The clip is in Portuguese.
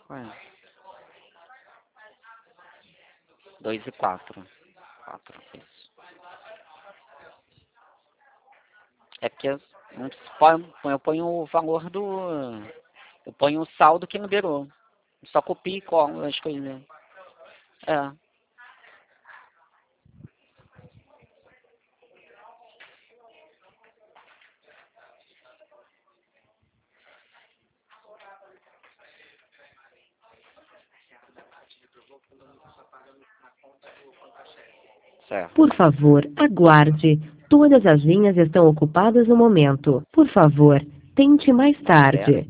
Ué. 2 e 4. 4, isso. É porque eu ponho o valor do... Eu ponho o saldo que liberou. Só copio e colo as coisas. É. Certo. Por favor, aguarde. Todas as linhas estão ocupadas no momento. Por favor, tente mais tarde.